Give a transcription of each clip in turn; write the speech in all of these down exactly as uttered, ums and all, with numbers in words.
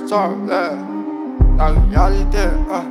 yeah. На реалите, а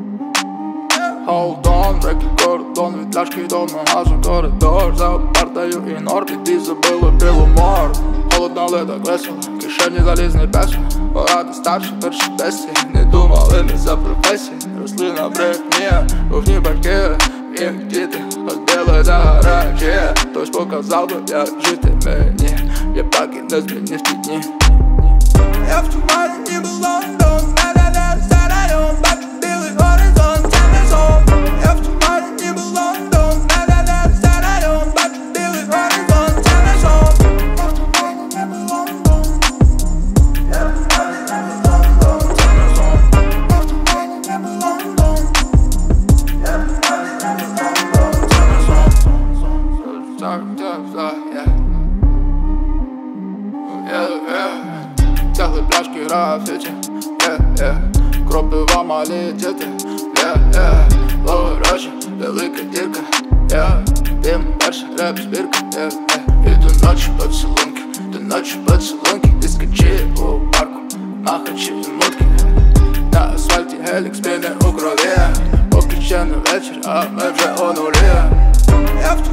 Hold on, реки кордон, від пляшки до магазу коридор. За партою і нор, піди забили біломор. Холодно, але так весело, кишені залізний песо. Поради старші, перші бесі, не думали ми за професії. Росли на брехні, вогні батьки, їх діти ходили за гаражі. Хтось показав би, як жити мені, я так і не змінив ті дні. Я в тумані ніби Лондон, мене стараю, бачу білий горизонт, це не сон. Я в тумані ніби Лондон, мене стараю, бачу білий горизонт, це не сон. Я в тумані ніби Лондон, я в тумані ніби Лондон, це не сон. Я в тумані ніби Лондон, я в тумані ніби Лондон, це не сон. Так, так, так, yeah. Yeah, yeah. Тягли пляшки графіті, yeah, yeah. Кропива малі діти, yeah, yeah. Лови гроші, велика дірка, yeah. Дим, перша реп збірка, yeah, yeah. І до ночі поцілунки, до ночі поцілунки. Дискачі у парку, махачі і мутки. На асфальті гелік спіне у крові. Поки ще не вечір, а ми вже у нулі.